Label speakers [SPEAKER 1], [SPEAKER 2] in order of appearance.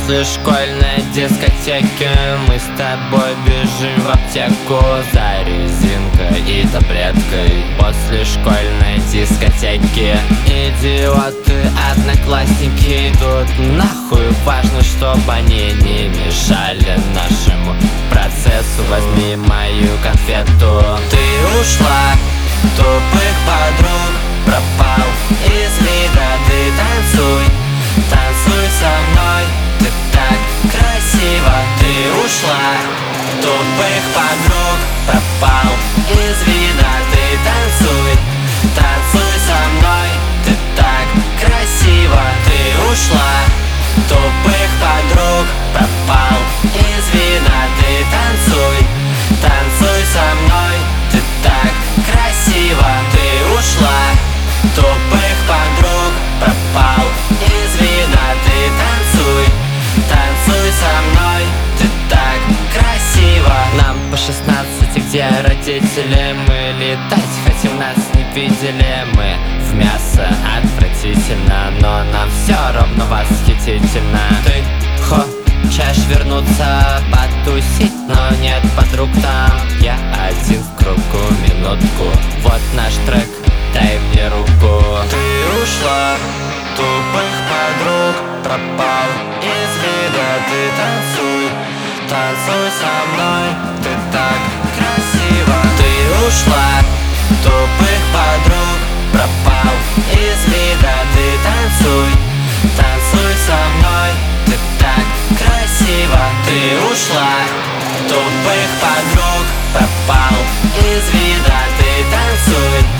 [SPEAKER 1] После школьной дискотеки мы с тобой бежим в аптеку за резинкой и таблеткой. После школьной дискотеки идиоты, одноклассники идут нахуй. Важно, чтобы они не мешали нашему процессу. Возьми мою конфету. Ты ушла, тупых подруг пропал из вида. Ты танцуй, танцуй со мной, ты так красиво. Ты ушла, тупых подруг пропал из вида. Ты танцуй, танцуй со мной, ты так красиво. Ты ушла, тупых подруг пропал из вида. Ты танцуй, танцуй со мной, ты так красиво. Ты ушла, тупых подруг пропал из вида. Ты танцуй, танцуй со мной, ты так красиво. Нам по 16, где родители, мы летать хотим, нас не видели. Мы в мясо отвратительно, но нам все равно восхитительно. Ты хочешь вернуться потусить, но нет подруг там. Я один в кругу, минутку, вот наш трек, дай мне руку. Ты ушла, тупых подруг пропал из вида. Ты танцуй, танцуй со мной, ты так красиво. Ты ушла, тупых подруг пропал из вида. Ты танцуй, танцуй со мной, ты так красиво. Ты ушла, тупых подруг пропал из вида. Ты танцуй,